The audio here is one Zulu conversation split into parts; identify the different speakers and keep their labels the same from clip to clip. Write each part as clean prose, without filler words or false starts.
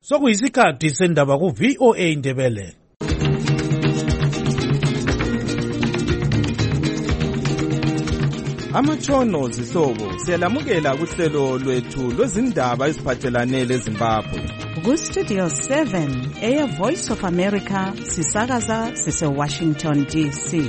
Speaker 1: Sokuyisikhathi sendaba ku VOA Indebele.
Speaker 2: Amatshono zihlobo siyalamukela kuhlelo lwethu lwezindaba eziphathelane leZimbabwe.
Speaker 3: Ku Studio 7 Air Voice of America sisakaza sise Washington DC.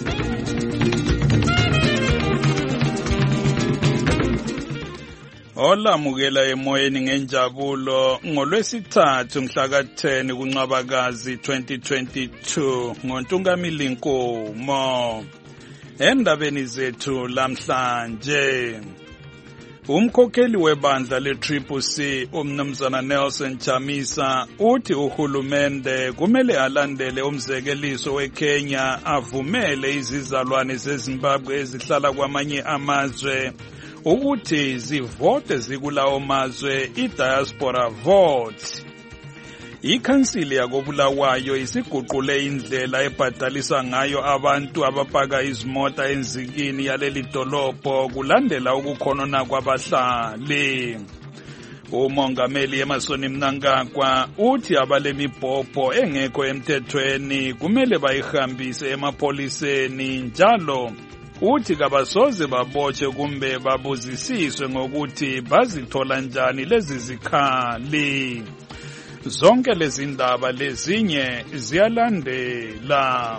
Speaker 4: Olamukela emoyeni ngenjabulo ngolwesithathu mhla ka-10 kuNcwabakazi 2022 ngoNtungamili Nkomo. Endabeni zethu lamhlanje, umkhokheli webandla le-CCC umnumzana Nelson Chamisa uthi uhulumende kumele alandele umzekeliso weKenya avumele izizalwane zeZimbabwe ezihlala kwamanye amazwe ukuthi zivote zikulawo mazwe i-diaspora vote. Ikhansili yakobulawayo isiguqule indlela ebhadalisa ngayo abantu abapaka izimota enzikini yaleli dolobho kulandela ukukhonona kwabahlali. Umongameli Emmerson Mnangagwa uthi abalemibhobho engekho emthethweni kumele bayihambise emapoliseni njalo. Uthi kabasoze babotshe kumbe babuzisiswe ngokuthi bazithola njani lezi zikhali. Zonke lezi ndaba lezinye ziyalandela.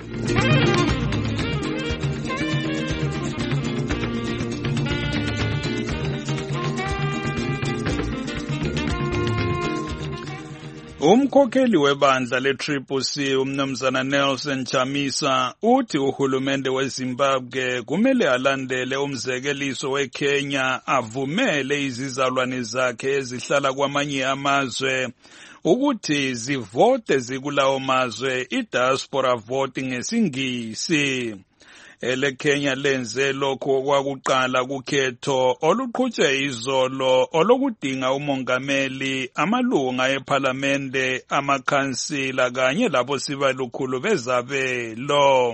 Speaker 4: Umkhokheli webandla le-CCC umnumzana Nelson Chamisa uthi uhulumende weZimbabwe kumele alandele umzekeliso weKenya avumele izizalwane zakhe ezihlala kwamanye amazwe ukuthi zivote zikulawo mazwe i-diaspora vote ngesingisi. EleKenya lenze lokho okwakuqala kukhetho oluqhutshwe izolo olokudinga umongameli, amalunga ephalamende, amakhansila kanye labo sibalukhulu bezabelo.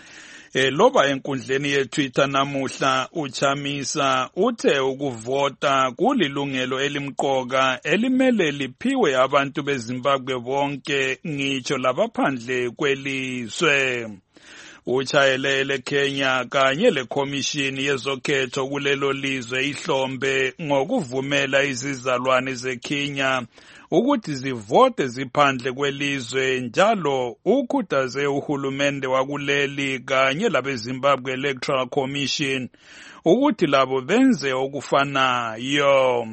Speaker 4: Loba enkundleni yeTwitter namuhla uChamisa uthe ukuvota kulilungelo elimqoka elimele liphiwe abantu beZimbabwe bonke ngitsho labaphandle kwelizwe. Uchayele leKenya kanye lekhomishini yezokhetho kulelo lizwe ihlombe ngokuvumela izizalwane zeKenya ukuthi zivote ziphandle kwelizwe njalo ukhuthaze uhulumende wakuleli kanye labeZimbabwe Electoral Commission ukuthi labo benze okufanayo.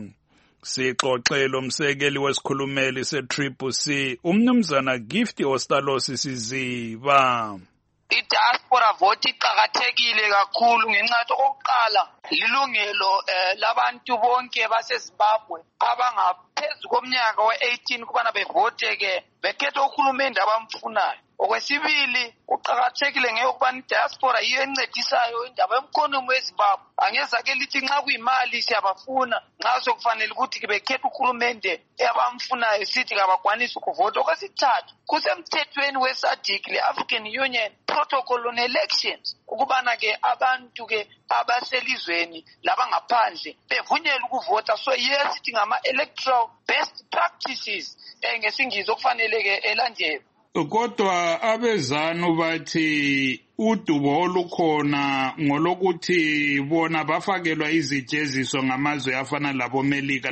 Speaker 4: Sixoxelo umsekeli wesikhulumeli se-CCC umnumzana Gift Ostalosi Siziba.
Speaker 5: I-diaspora vote iqakathekile kakhulu ngenxa yokuthi okokuqala lilungelo labantu bonke baseZimbabwe abangaphezu komnyaka we-18 kubana bevote-ke bekhethe uhulumende abamfunayo. Okwesibili, kuqakathekile ngeyokubana i-diaspora yiyo encedisayo indaba yomkhonomi weZimbabwe. Angezake lithi nxa kuyimali siyabafuna, nxa sokufanele ukuthi bekhethe uhulumende abamfunayo sithi kabakwanisi ukuvota. Okwesithathu, kusemthethweni we-SADC le-African Union Protocol on Elections ukubana-ke abantu-ke abaselizweni labangaphandle bevunyelwe ukuvota. So yesithi ngama-electoral best practices ngesingisi okufanele-ke elandelwe.
Speaker 4: Kodwa abezanu bathi udubo olukhona ngolokuthi bona bafakelwa izijeziso ngamazwe afana laboMelika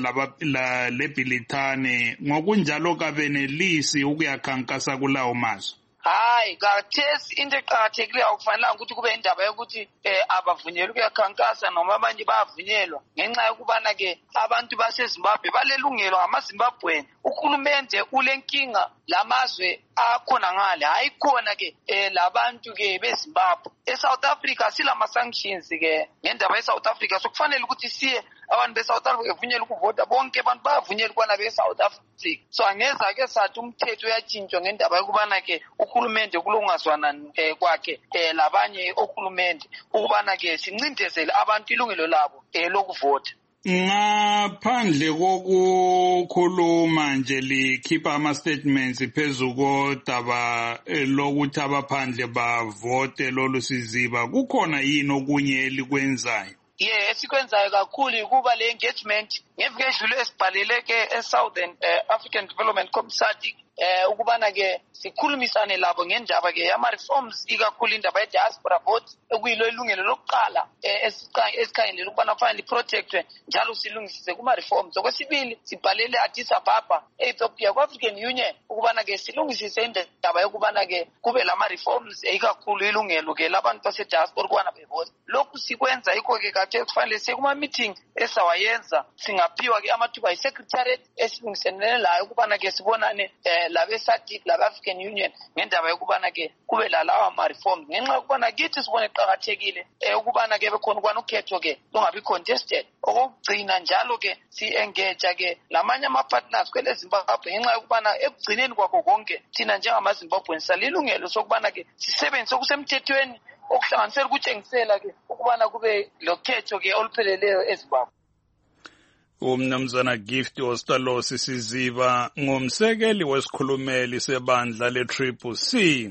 Speaker 4: leBrithani ngokunjalo kabenelisi ukuyakhankasa kulawo mazwe.
Speaker 5: Hayi, kathesi into eqakathekileyo akufanelanga ukuthi kube indaba yokuthi abavunyelwa ukuyakhankasa noma abanye bayavunyelwa ngenxa yokubana-ke abantu baseZimbabwe balelungelo ngamaZimbabweni. Uhulumende ulenkinga lamazwe akhona ngale, hayi khona-ke labantu-ke beZimbabwe. eSouth Africa silama-sanctions-ke ngendaba yeSouth Africa, so kufanele ukuthi siye abantu beSouth Africa bevunyelwe ukuvota, bonke abantu bayavunyelwa ukubana beSouth Africa. So angeza-ke sathi umthetho uyatshintshwa ngendaba yokubana-ke uhulumende kulokungazwanani kwakhe labanye ohulumende ukubana-ke sincindezele abantu ilungelo labo lokuvota.
Speaker 4: Ngaphandle kokukhuluma nje likhipha ama-statements phezu kodaba lokuthi abaphandle bavote lolu Siziba, kukhona yini okunye elikwenzayo?
Speaker 5: esikwenzayo kakhulu ukuba le engagement ngeviki edlule esibhalele ke eSouthern African Development Committee ukubana ke sikhulumisane labo ngendaba ke yama-reforms ikakhulu indaba ye-diaspora vote ekuyilo ilungelo lokuqala esikhangelele ukubana kufanele iprotectwe njalo silungisise kuma-reforms. Okwesibili sibhalele Addis Ababa e-Ethiopia ku-African Union ukubana ke silungisise indaba yokubana ke kube lama-reforms ikakhulu ilungelo ke labantu base-diaspora ukubana bevote. Lokhu sikwenza yikho ke kade kufanele siye kuma-meeting esawayenza singaphiwa ke amathuba yi-secretariat esilungiselele layo ukubana ke sibonane labe-SADC labe-African Union ngendaba yokubana ke kube lalawa ma-reforms ngenxa yokubana kithi sibone kuqakathekile ukubana ke bekhona ukubana ukhetho ke lungabi contested. Okugcina njalo ke si-engage ke lamanye ama-partners kwele Zimbabwe ngenxa yokubana ekugcineni kwakho konke thina njengamaZimbabweans salilungelo sokubana ke sisebenzise okusemthethweni okuhlanganisela ukutshengisela ke ukubana kube lokhetho ke olupheleleyo eZimbabwe.
Speaker 4: Umnumzana Gift Ostalosi Siziba ngumsekeli wesikhulumeli sebandla le-CCC.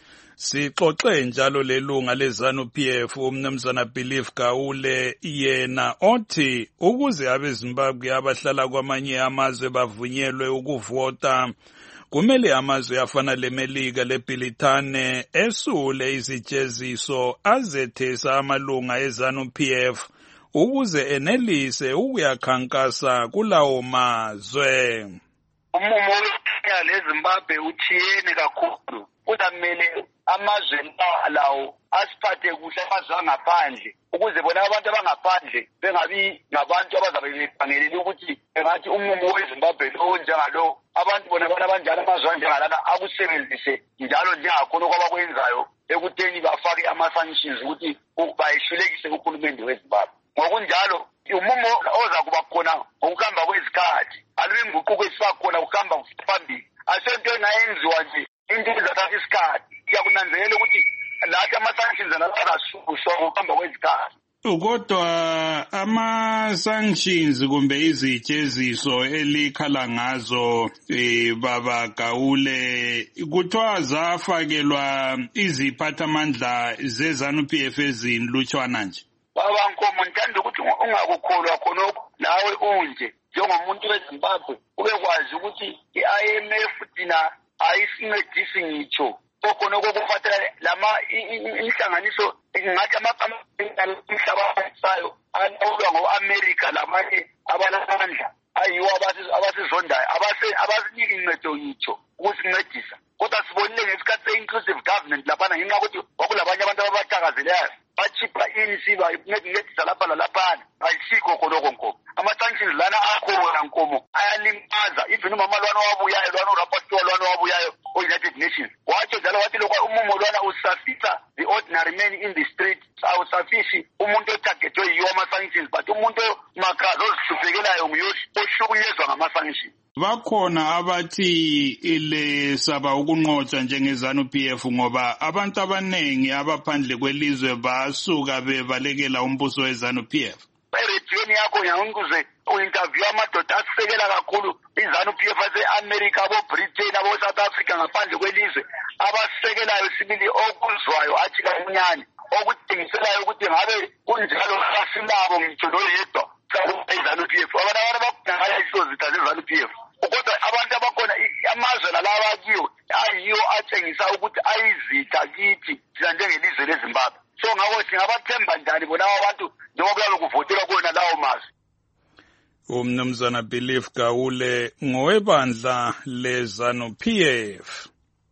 Speaker 4: Sixoxe njalo lelunga leZANU-PF umnumzana Belief Gawule yena othi ukuze abeZimbabwe abahlala kwamanye amazwe bavunyelwe ukuvota kumele amazwe afana leMelika leBritane esule izijeziso azethesa amalunga eZANU-PF ukuze enelise ukuyakhankasa kulawo mazwe.
Speaker 5: Umumo leZimbabwe uthiyene kakhulu kuzamele amazwe lawo asiphathe kuhle amazwe angaphandle ukuze bona abantu abangaphandle bengabi ngabantu abazabe bekhangelele ukuthi engathi umumo weZimbabwe lo njengalo abantu bona abanjalo amazwe anjengalana akusebenzise njalo njengakhona okwabakwenzayo ekutheni bafake ama-sanctions ukuthi bayehlulekise uhulumende weZimbabwe. Ngokunjalo umumo oza kuba khona ngokuhamba kwezikhathi alube inguquko esibakhona ukuhamba phambili asento engayenziwa nje into ezathatha isikhathi siyakunanzelela ukuthi lathi ama-sanctions analasuswa ngokuhamba kwezikhathi.
Speaker 4: Kodwa ama-sanctions kumbe izijeziso elikhala ngazo baba Gawule kuthiwa zafakelwa iziphathamandla zeZANU-PF ezinlutshwana nje.
Speaker 5: Baba Nkomo ngithanda ukuthi ungakukholwa khonokho nawe unje njengomuntu weZimbabwe ubekwazi ukuthi i-IMF thina ayisincedisi ngitsho okhonokho kufatela lama inhlanganiso ngathi umhlaba sayo alawulwa ngo-America lamanye abalamandla ayiwo abasizondayo abasinika incedo ngitsho ukusincedisa. Kodwa sibonile ngesikhathi se-inclusive government laphana ngenxa ukuthi kwakulabanye abantu ababathakazelayo bachipha ini siba incedisa lapha lalaphana ayisikho khonokho Nkomo. Ama-sanctions lana akhona Nkomo ayalimaza even umama lwana wabuyayo lwana urapporteur lwana wabuyayo o-United Nations watsho njalo wathi lokho umumo lwana usafisa the ordinary man in the street awusafishi umuntu otargetwe yiwo ama-sanctions but umuntu makazi ozihluphekelayo nguye ohlukunyezwa ngama-sanctions.
Speaker 4: Bakhona abathi ilesaba ukunqotshwa njengeZANU-PF ngoba abantu abanengi abaphandle kwelizwe basuka bebalekela umbuso weZANU-PF.
Speaker 5: Erediyweni yakho yanguze u-interview amadoda asisekela kakhulu iZANU-PF ase-America abo-Britain abo-South Africa ngaphandle kwelizwe abasisekelayo sibili okuzwayo athi kamunyane okudingiselayo ukuthi ngabe kunjalo asilabo ngitsho loyedwa iZANU-PF abantu bakudangala isozitha zeZANU-PF. Kodwa abantu abakhona amazwe lalawa kiyo ayiyo atshengisa ukuthi ayizitha kithi thina njengelizwe leZimbabwe. So ngakho singabathemba njani bona abantu njengoba kuyabe kuvotelwa kona lawo mazwe.
Speaker 4: Umnumzana Belief Gawule ngowebandla leZANU-PF.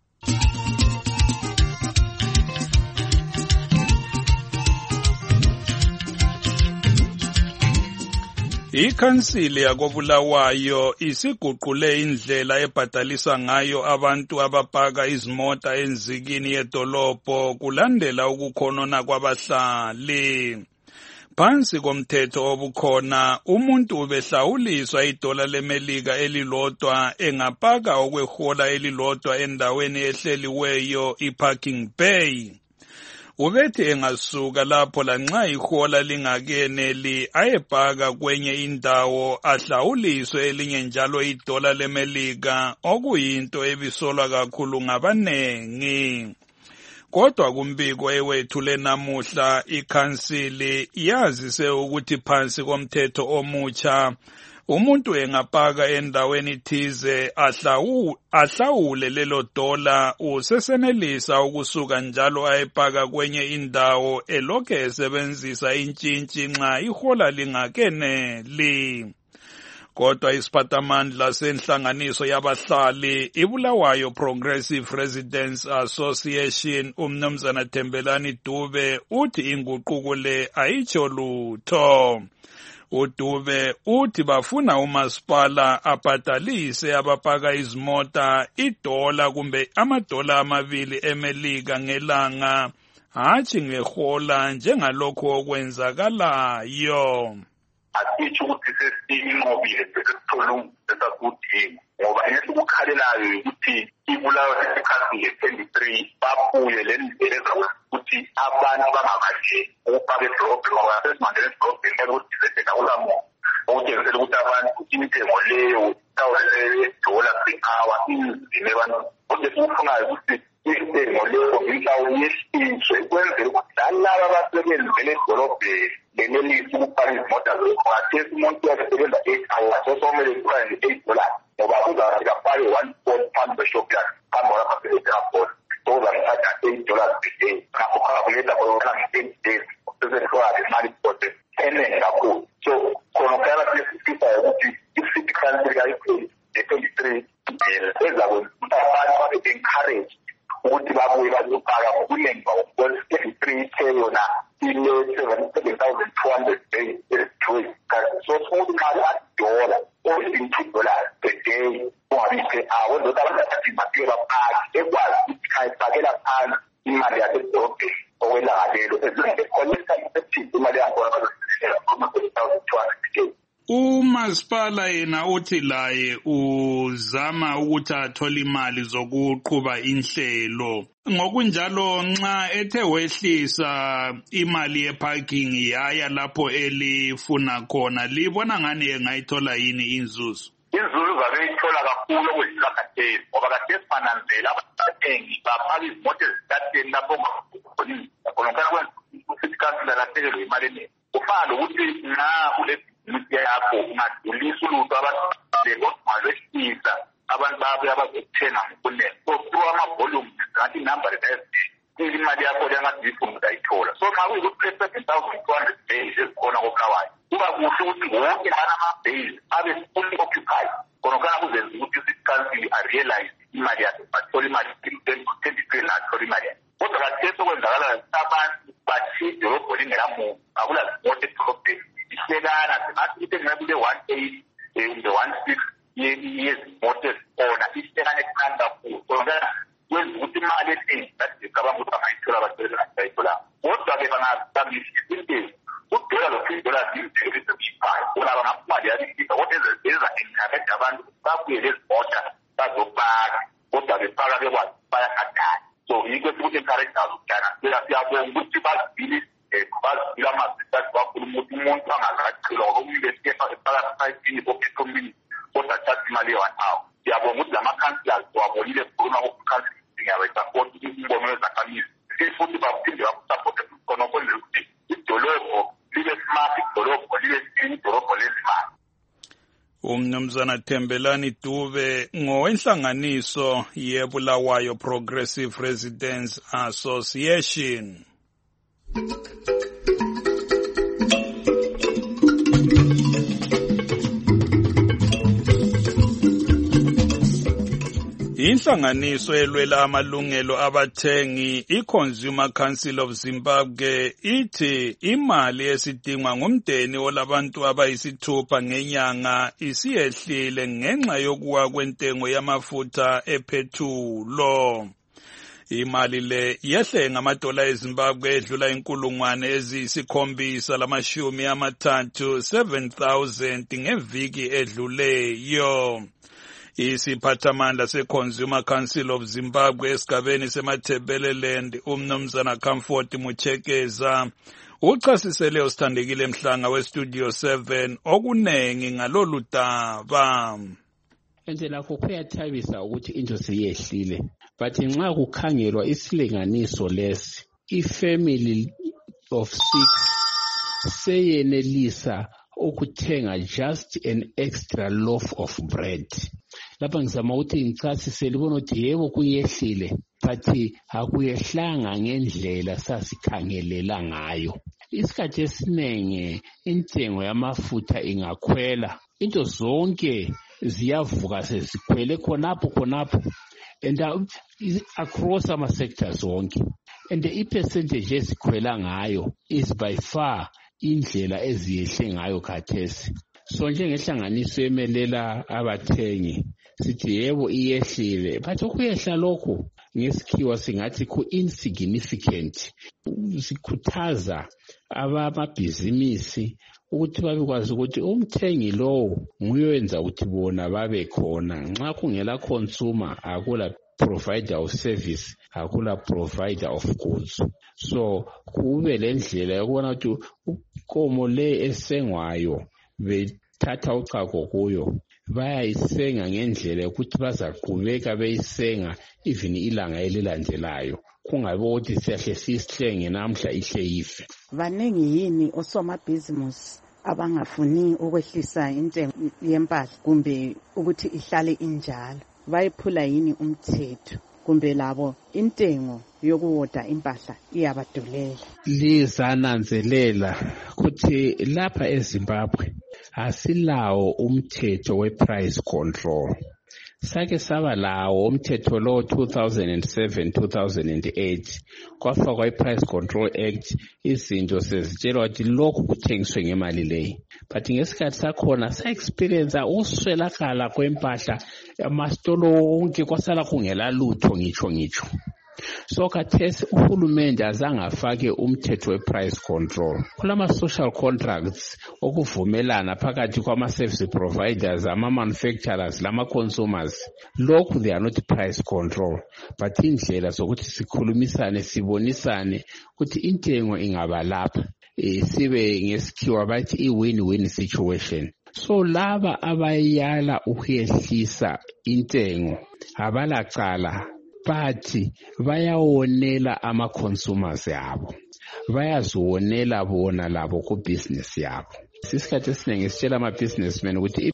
Speaker 4: Ikhansili yakoBulawayo isiguqule indlela ebhadalisa ngayo abantu abapaka izimota enzikini yedolobho kulandela ukukhonona kwabahlali. Phansi komthetho obukhona umuntu ubehlawuliswa idola leMelika elilodwa engapaka okwehola elilodwa endaweni ehleliweyo iparking bay. Ubethi engasuka lapho lanxa ihola lingakeneli ayebhaka kwenye indawo ahlawuliswe elinye njalo idola leMelika okuyinto ebisolwa kakhulu ngabanengi. Kodwa kumbiko ewethule namuhla ikhansili yazise ukuthi phansi komthetho omutsha umuntu engapaka endaweni thize ahlawule lelo dola usesenelisa ukusuka njalo ayepaka kwenye indawo elokhe esebenzisa intshintshi nxa ihola lingakeneli. Kodwa isiphathamandla senhlanganiso yabahlali iBulawayo Progressive Residents Association umnumzana Thembelani Dube uthi inguquko le ayitsho lutho. uDube uthi bafuna umasipala abhadalise abapaka izimota $1 kumbe amadola amabili eMelika ngelanga hatshi ngehola njengalokho okwenzakalayo.
Speaker 6: Asitsho ukuthi sesinqobile sekuthola esakudinga ngoba esikukhalelayo ukuthi ibulawa esikhathini le-23 babuye le ndlela ezokuthi abantu bangabashe ukupaka edrobheni ngoba sesimandela edrobheni ukuthi sesekawulamo okutshengisela ukuthi abantu intengo leyo $1 per-hour inzime abantu kodwa esikufunayo ukuthi intengo leyo inhlawulo yehliswe ukwenzela ukuthi lalaba abasebenzela edolobheni benelisi ukupaka izimota zokhathesi umuntu uyasebenza 8 hours sosomele kupaka $8 ngoba uzafika pale 1 pound beshop yakhe phambi kwalapha selethafona uzamthatha $8 per day ngakho calculator kodwa nge-10 days usesethwala imali kodwa eningi kakhulu. So khona phela sifisa ukuthi i-city council kayipheli le-23 ezakwenza ukuthi abantu babe-encourage ukuthi babuye bazopaka ngokuningi ngo-23 yona ile-7,200 days ezithi so sokuthi nxa $1 or $2 per day ungabi per-hour kodwa abantu bathatha imapilo bapaki ekwazi ukuthi ayifakela phansi imali yasedolobheni okwelanga lelo ezikolisa effective imali yakhona bazosisela kuma-7,200 per day.
Speaker 4: Umasipala yena uthi laye uzama ukuthi athole imali zokuqhuba inhlelo. Ngokunjalo nxa ethe wehlisa imali yeparking yaya lapho elifuna khona libona ngani engayithola yini inzuzo?
Speaker 6: Inzuzo zabeyithola kakhulu okudlula khathesi ngoba khathesi bananzela abathengi bapaka izimota ezithatheni lapho khonokana kwenza ukuthi council alahlekelwe imali eningi. Kufana lokuthi nxa ule bhizinisi yakho ungadlulisa ulutho abantu lekodwa abantu babe abazokuthenga ngokunene. So through ama-volume ngathi inumber imali yakho yangadifuna utayithola. So nxa kuyikuthi 7,200 days ezikhona koBulawayo kuba kuhle ukuthi wonke ama-days abe fully occupied khonokana kuzenza ukuthi i-city council arealize imali yakhe bathole imali 2023 nathola imali yakhe. Kodwa khathesi okwenzakalayo abantu bathiya idolobho lingelamuntu akula zimoto edolobheni ihlekana singathi into engakule 1.8 kumbe 1.6 yezimoto ezikhona ihlekana ekuncane kakhulu khonokana kwenza ukuthi imali eningi bathi ngicabanga ukuthi bangayithola abasebenzi bayitholanga. Kodwa-ke bangahlisa intengo $1 lo $3 yimphelo ezishiphayo bona bangaphumali yalifika kodwa eza-encourage abantu babuye lezimota bazopaka kodwa bepaka bekwazi bayakhathala. So yikho esikuthi-encourage nazo kudana siyabonga ukuthi bazibile amazitathi bakhuluma ukuthi umuntu angazachilwa ngoba umuntu esipaka sayitini kophethombini kodwa athatha imali ye-1 hour. Siyabonga ukuthi lama-councillors wabonile khuluma kokukhansila ngiyabesapota umbono wezakhamisi futhi baphinde bakusapothe khona ukwenzela ukuthi idolobho libe smart, idolobho libe idolobho lesimart.
Speaker 4: Umnumzana Thembelani Dube ngowenhlanganiso yeBulawayo Progressive Residents Association. Inhlanganiso elwela amalungelo abathengi iConsumer Council of Zimbabwe ithi imali esidingwa ngumndeni olabantu abayisithupha ngenyanga isiyehlile ngenxa yokuwa kwentengo yamafutha ephethulo. Imali le yehle ngamadola eZimbabwe edlula 7,000 ngeviki edluleyo. Isiphathamandla seConsumer Council of Zimbabwe esigabeni seMatabeleland umnumzana Comfort Muchekeza uchasisele usithandekile Mhlanga weStudio 7 okunengi ngalolu daba.
Speaker 7: ende lakho kuyathabisa ukuthi into seyehlile. But nxa kukhangelwa isilinganiso lesi, ifamily of 6 seyenelisa ukuthenga just an extra loaf of bread. Lapha ngizama ukuthi ngichasise libona ukuthi yebo kuyehlile, but akuyehlanga ngendlela sasikhangelela ngayo. Isikhathi esiningi intengo yamafutha ingakhwela, into zonke ziyavuka sezikhwele khonapho and across ama sectors wonke, and the percentage ezikhwela ngayo is by far indlela eziyehle ngayo khathesi. So njengehlanganiso emelela abathengi sithi yebo iyehlile, but ukuyehla lokho ngesikhiwa singathi ku-insignificant. Sikhuthaza abamabhizinisi ukuthi babekwazi ukuthi umthengi lowo nguyenza ukuthi bona babe khona. Nxa kungela consumer, akula provider of service, akula provider of goods. So kube lendlela yokubona ukuthi ukomo le esengwayo bethatha uchago kuyo, bayayisenga ngendlela ukuthi bazaqhubeka beyisenga even ilanga elilandelayo, kungabe ukuthi siyahle sisihlenge namhla ihle ife.
Speaker 3: Baningi yini osomabhizinisi abangafuni ukwehlisa intengo yempahla kumbe ukuthi ihlale injalo? Bayiphula yini umthetho kumbe labo intengo yokuwoda impahla iyabadulela?
Speaker 7: Lizananzelela ukuthi lapha eZimbabwe asilawo umthetho we-price control. Sake saba lawo umthetho lo 2007-2008 kwafakwa i-Price Control Act, izinto sezitshelwa ukuthi lokhu kuthengiswe ngemali leyi. But ngesikhathi sakhona sa-experience uswelakala kwempahla, amastolo wonke kwasala kungela lutho ngitsho. So khathesi uhulumende azangafake umthetho we-price control. Kulama-social contracts okuvumelana phakathi kwama-service providers, ama-manufacturers, lama-consumers. Lokhu they are not price control, but indlela zokuthi sikhulumisane, sibonisane ukuthi intengo ingaba lapha. Sibe ngesikhiwa bathi i-win-win situation. So laba abayala ukuyehlisa intengo abalacala, but bayawonela ama-consumers yabo, bayazionela bona labo ku-business yabo. Isikhathi esiningi sitshela ama-businessmen ukuthi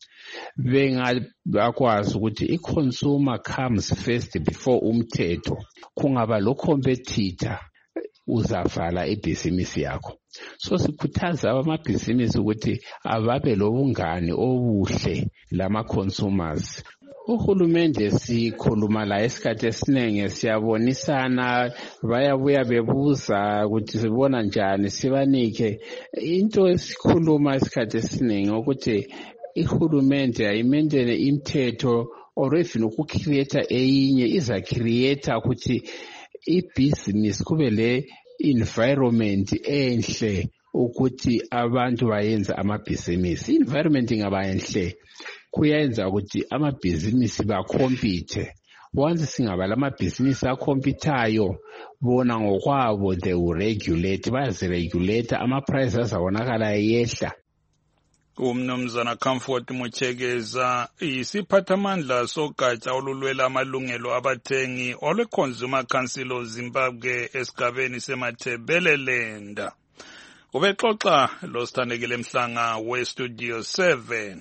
Speaker 7: bengakwazi ukuthi i-consumer comes first before umthetho, kungaba lo competitor uzavala ibhizinisi yakho. So sikhuthaza amabhizinisi ukuthi ababe lobungane obuhle lama-consumers. Uhulumende sikhuluma la isikhathi esiningi siyabonisana, bayabuya bebuza ukuthi sibona njani sibanike into esikhuluma isikhathi esiningi ukuthi ihulumende ayimendele imithetho or even ukukreate eyinye iza create ukuthi ibhizinisi kube le environment enhle ukuthi abantu bayenza amabhizinisi. Environment ingaba enhle kuyenza ukuthi amabhizinisi bakompete. Once singaba amabhizinisi akompitayo bona ngokwabo they will regulate, baziregulate, ama-price azawonakala yehla.
Speaker 4: Umnumzana Comfort Muchegeza, isiphathamandla sogatsha olulwela amalungelo abathengi olwe-Consumer Council of Zimbabwe esigabeni seMathebeleland. Ubexoxa lo Sithandekile Mhlanga we-Studio 7.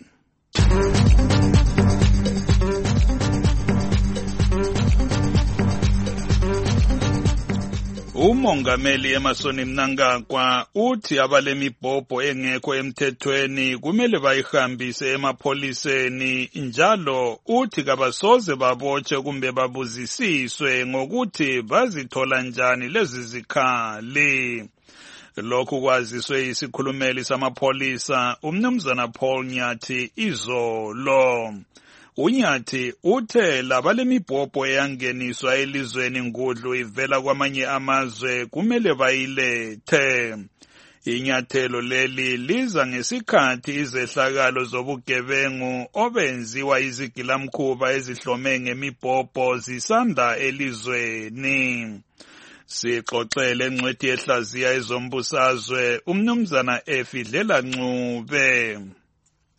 Speaker 4: Umongameli Emerson Mnangagwa uthi abalemibhobho engekho emthethweni kumele bayihambise emapholiseni, njalo uthi kabasoze babotshe kumbe babuzisiswe ngokuthi bazithola njani lezi zikhali. Lokhu kwaziswe isikhulumeli samapholisa uMnumzana Paul Nyathi izolo. uNyathi uthe labalemibhobho eyangeniswa elizweni ngudlu ivela kwamanye amazwe kumele bayilethe. Inyathelo leli liza ngesikhathi izehlakalo zobugebengu obenziwa izigilamkhuba ezihlome ngemibhobho zisanda elizweni. Sixoxele engcwethi yehlaziya ezombusazwe uMnumzana Efidlela Ncube.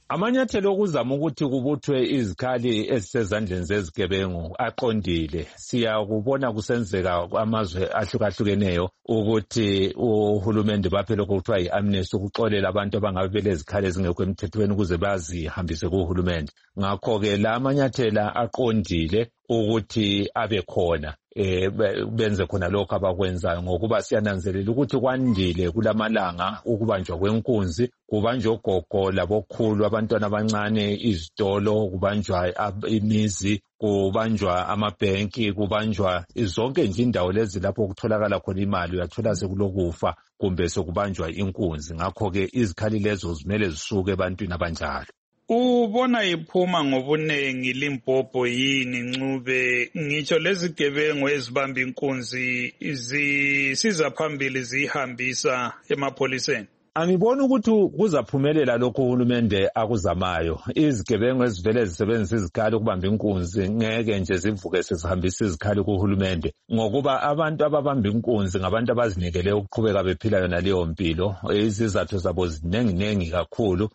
Speaker 8: Amanyathelo okuzama ukuthi kubuthwe izikhali ezisezandleni zezigebengu aqondile. Siyakubona kusenzeka amazwe ahlukahlukeneyo ukuthi uhulumende baphela okuthiwa yi-amnesty ukuxolela abantu abangabe belezikhali ezingekho emthethweni ukuze bazihambise kuhulumende. Ngakho-ke la amanyathela aqondile ukuthi abe khona benze khona lokho abakwenzayo ngokuba siyananzelela ukuthi kwandile kulamalanga ukubanjwa kwenkunzi, kubanjwa ogogo labokhulu, abantwana abancane, izitolo, kubanjwa imizi, kubanjwa amabhenki, kubanjwa zonke nje indawo lezi lapho kutholakala khona imali uyathola sekulokufa kumbe sekubanjwa inkunzi. Ngakho-ke izikhali lezo zimele zisuke ebantwini abanjalo.
Speaker 4: Ubona iphuma ngobunengi Limpopo yini Ncube? Ngitsho lezi gebengu ezibamba inkunzi zisiza phambili zihambisa emapholiseni.
Speaker 8: Angiboni ukuthi kuzaphumelela lokho uhulumende akuzamayo. Izigebengu ezivele zisebenzisa izikhali ukubamba inkunzi ngeke nje zivuke sezihambisa izikhali kuhulumende ngokuba abantu ababamba inkunzi ngabantu abazinikele ukuqhubeka bephila yona leyo mpilo. Izizathu zabo zinengi kakhulu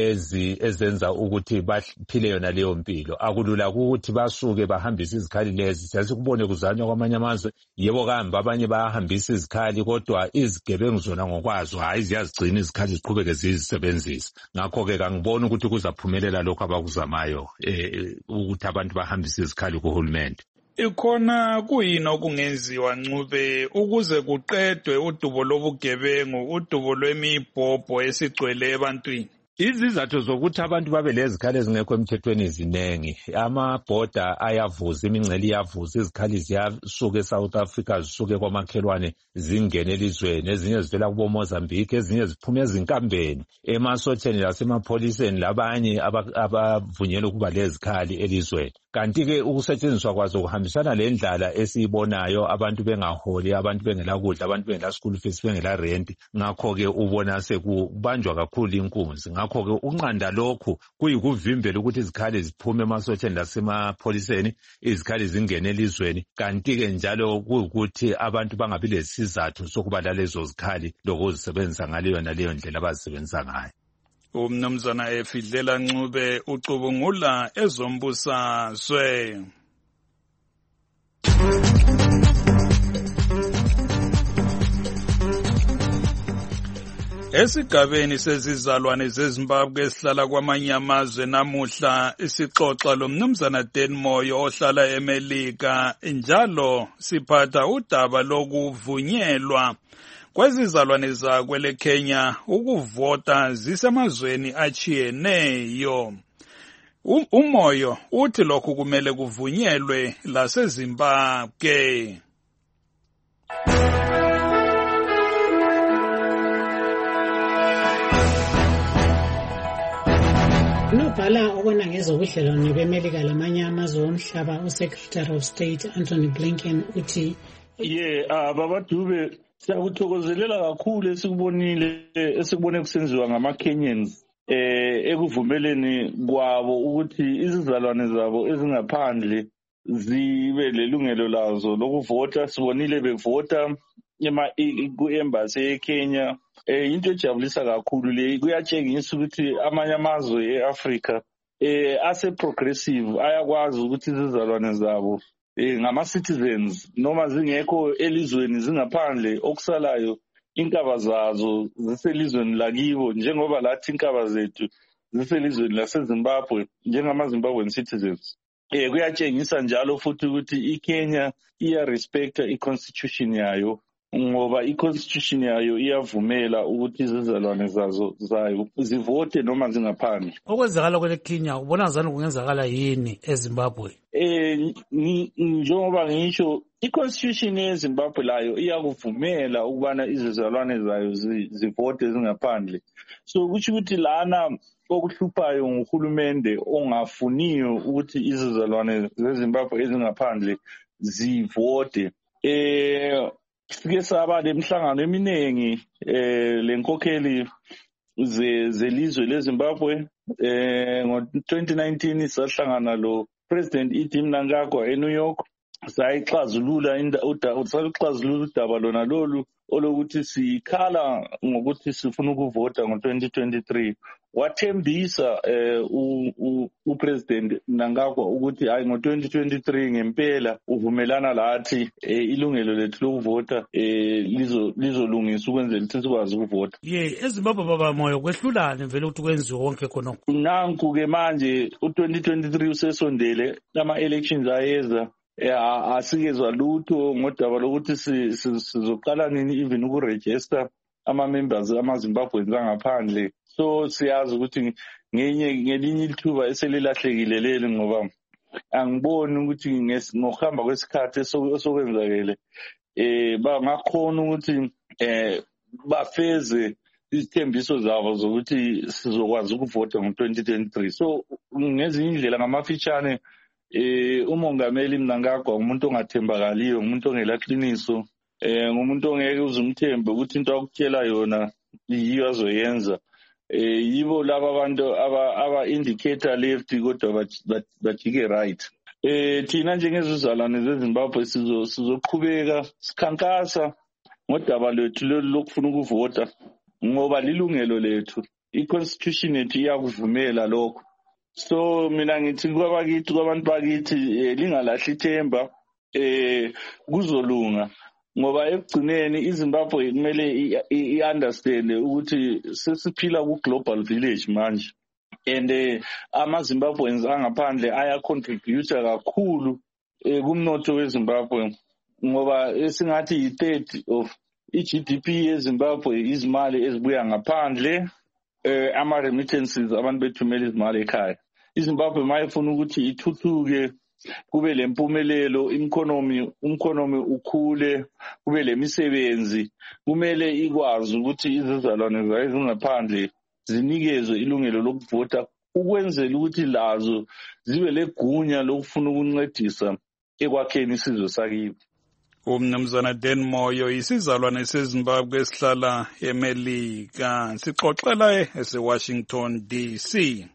Speaker 8: ezenza ukuthi baphile yona leyo mpilo. Akulula ukuthi basuke bahambise izikhali lezi. Sesikubone kuzanywa kwamanye amazwe, yebo kambe abanye bayahambisa izikhali kodwa izigebengu zona ngokwazo hayi ziyazigcina izikhali ziqhubeke zizisebenzisa. Ngakho-ke kangiboni ukuthi kuzaphumelela lokho abakuzamayo ukuthi abantu bahambise izikhali kuhulumende.
Speaker 4: Ikhona kuyini okungenziwa Ncube ukuze kuqedwe udubo lobugebengu, udubo lwemibhobho esigcwele ebantwini?
Speaker 8: Izizathu zokuthi abantu babe lezikhali ezingekho emthethweni zinengi. Amabhoda ayavuza, imingcele iyavuza, izikhali ziyasuka eSouth Africa zisuke kwamakhelwane zingene elizweni, ezinye zivela kubo Mozambique, ezinye ziphuma ezinkambeni, emasotheni lasemapholiseni labanye abavunyelwe ukuba lezikhali elizweni. Kanti-ke ukusetshenziswa kwazo kuhambisana lendlala esiyibonayo, abantu bengaholi, abantu bengela kudla, abantu bengela school fees, bengela rent. Ngakho-ke ubona sekubanjwa kakhulu inkunzi. Ngakho-ke ukunqanda lokhu kuyikuvimbela ukuthi izikhali ziphume emasotheni lasemapholiseni, izikhali zingene elizweni. Kanti-ke njalo kuyukuthi abantu bangabi lesizathu sokuba lalezo zikhali lokuzisebenzisa ngaleyo naleyo ndlela abazisebenzisa ngayo.
Speaker 4: Umnumzana Efidlela Ncube ucubungula ezombusazwe. Esigabeni sezizalwane zeZimbabwe esihlala kwamanye amazwe namuhla isixoxa lo mnumzana Dan Moyo ohlala eMelika, njalo siphatha udaba lokuvunyelwa kwezizalwane zakwele Kenya ukuvota zisemazweni achiyeneyo. Umoyo uthi lokhu kumele kuvunyelwe laseZimbabwe.
Speaker 9: Unobhala obona ngezobudlelwano beMelika lamanye amazwe omhlaba uSecretary of State Anthony Blinken uthi
Speaker 10: Baba Dube, siyakuthokozelela kakhulu esikubone kusenziwa ngama-Kenyans ekuvumeleni kwabo ukuthi izizalwane zabo ezingaphandle zibe lelungelo lazo lokuvota. Sibonile bevota ku-embassy eKenya. Into ejabulisa kakhulu le, kuyatshengisa ukuthi amanye amazwe e-Afrika ase-progressive ayakwazi ukuthi izizalwane zabo ngama-citizens noma zingekho elizweni zingaphandle, okusalayo inkaba zazo ziselizweni lakibo njengoba lathi inkaba zethu ziselizweni laseZimbabwe njengama-Zimbabwean citizens. Kuyatshengisa njalo futhi ukuthi iKenya iya-respecta i-constitution yayo ngoba i-constitution yayo iyavumela ukuthi izizalwane zayo zivote noma zingaphandle.
Speaker 1: Okwenzakala kwele Kenya ubona zani kungenzakala yini eZimbabwe?
Speaker 10: Njengoba ngisho i-constitution yeZimbabwe layo iyakuvumela ukubana izizalwane zayo zivote zingaphandle. So kuthi ukuthi lana okuhluphayo nguhulumende ongafuniyo ukuthi izizalwane zeZimbabwe ezingaphandle zivote. Sike saba lemihlangano eminingi lenkokheli zelizwe leZimbabwe. Ngo-2019 sahlangana lo President Idi Mnangagwa eNew York. sayixazulula udaba lona lolu olokuthi sikhala ngokuthi sifuna ukuvota ngo-2023. Wathembisa upresident Mnangagwa ukuthi hayi ngo-2023 ngempela uvumelana lathi ilungelo lethu lokuvota lizolungiswa ukwenzela ukuthi sikwazi ukuvota.
Speaker 1: eZimbabwe baba Moyo kwehlulane vele ukuthi kwenziwe konke khonokho.
Speaker 10: Nanku-ke manje u-2023 usesondele, ama-elections ayeza. Asikezwa lutho ngodaba lokuthi sizoqala nini even ukurejista ama-members amaZimbabweans angaphandle. So siyazi ukuthi ngelinye ithuba eselilahlekile leli, ngoba angiboni ukuthi ngokuhamba kwesikhathi osokwenzakele bangakhona ukuthi bafeze izithembiso zabo zokuthi sizokwazi ukuvota ngo-2023. So ngezinye indlela ngamafitshane umongameli Mnangagwa umuntu ongathembakaliyo, umuntu ongelaqiniso, ngumuntu ongeke uzumthembe ukuthi into akutshela yona yiyo azoyenza. Yibo laba abantu aba-indicator left kodwa bajike right. Thina njengezizalwane zeZimbabwe sizoqhubeka sikhankasa ngodaba lwethu lokufuna ukuvota ngoba lilungelo lethu. I-constitution yethu iyakuvumela lokho. So mina ngithi kwabantu bakithi lingalahli ithemba, kuzolunga ngoba ekugcineni iZimbabwe kumele i-understand ukuthi sesiphila ku-global village manje, and ama-Zimbabweans angaphandle aya-contribute kakhulu kumnotho weZimbabwe ngoba esingathi yi-third of i-GDP yeZimbabwe izimali ezibuya ngaphandle, ama-remittances abantu bethumela izimali ekhaya. iZimbabwe mayifuna ukuthi ithuthuke, kube lempumelelo, umkhonomi ukhule, kube lemisebenzi, kumele ikwazi ukuthi izizalwane zayo ezingaphandle zinikezwe ilungelo lokuvota ukwenzela ukuthi lazo zibe legunya lokufuna ukuncedisa ekwakheni isizwe sakibo.
Speaker 4: Umnumzana Dan Moyo isizalwane seZimbabwe esihlala eMelika, sixoxela eseWashington DC.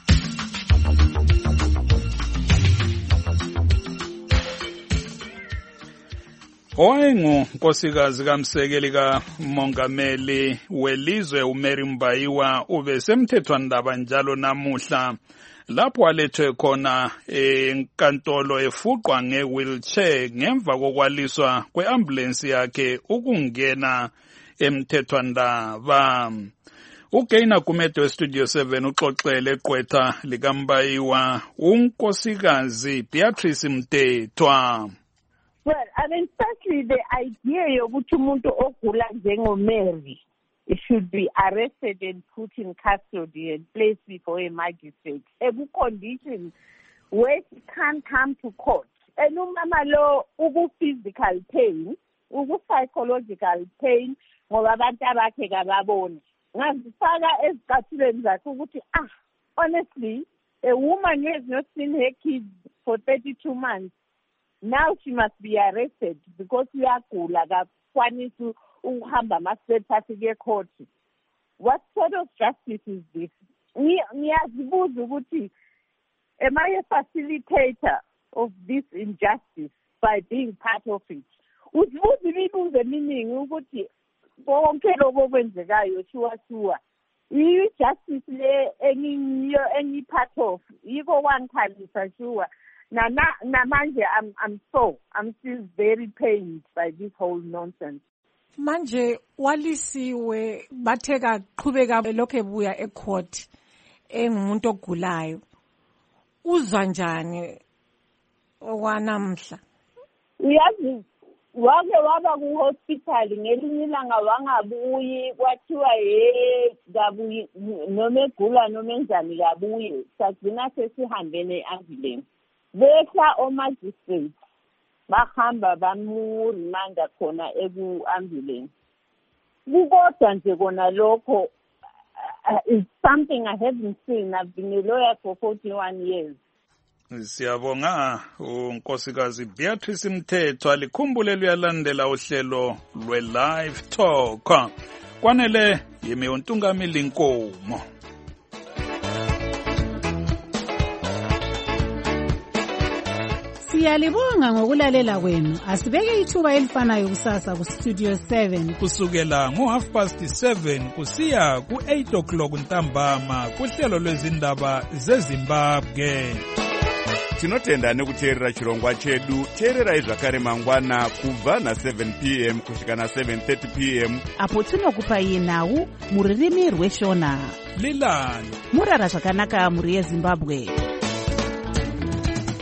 Speaker 4: Owayengunkosikazi kamsekeli kamongameli welizwe uMary Mbayiwa ubesemthethwandaba njalo namuhla lapho walethwe khona enkantolo efuqwa nge-wheelchair ngemva kokwaliswa kwe-ambulance yakhe ukungena emthethwandaba. uGaina Kumedo weStudio 7 uxoxele eqwetha likaMbayiwa unkosikazi Beatrice Mtetwa.
Speaker 11: Well, firstly, the idea yokuthi umuntu ogula njengoMary should be arrested and put in custody and placed before a magistrate, a condition where he can't come to court. And umama lo physical pain, psychological pain, ngoba abantu abakhe kababoni. Ngazifaka ezicathulweni zakhe ukuthi honestly, a woman who has not seen her kids for 32 months, now she must be arrested because uyagula akakwanisi ukuhamba ama-steps afike court. What sort of justice is this? Ngiyazibuza ukuthi am I a facilitator of this injustice by being part of it? Uzibuza imibuzo eminingi ukuthi konke lokho okwenzekayo shuwa i-justice le engi-part of yiko kwangikhalisa shuwa. Namanje I'm still very pained by this whole nonsense.
Speaker 9: Manje walisiwe batheka qhubeka lokho ebuya ecourt engumuntu ogulayo. Uzwa njani okwanamhla?
Speaker 11: Uyazi wake waba ku-hospital ngelinye ilanga wangabuyi kwathiwa kabuyi noma egula noma enjani kabuye sagcina sesihambe ne-ambulance. Behla omagistrate bahamba bamurimanda khona eku-ambulance. Kukodwa nje kona lokho is something I haven't seen. I've been a lawyer for 41 years.
Speaker 4: Siyabonga unkosikazi Beatrice Mtetwa, likhumbule luyalandela uhlelo lwe-Live Talk. Kwanele yimi uNtungamili Nkomo.
Speaker 12: Siyalibonga ngokulalela kwenu. Asibeke ithuba elifanayo kusasa ku Studio 7
Speaker 13: kusukela ngo7:30 kusiya ku8 ntambama kuhlelo lwezindaba zeZimbabwe.
Speaker 14: Tinotenda nekuteerera chirongwa chedu. Teererai zvakare mangwana kubva na7 p.m. kusvika na7:30 p.m.
Speaker 3: apo tinokupai nhau mururimi rweshona.
Speaker 13: Lilani
Speaker 3: murara zvakanaka muri yeZimbabwe.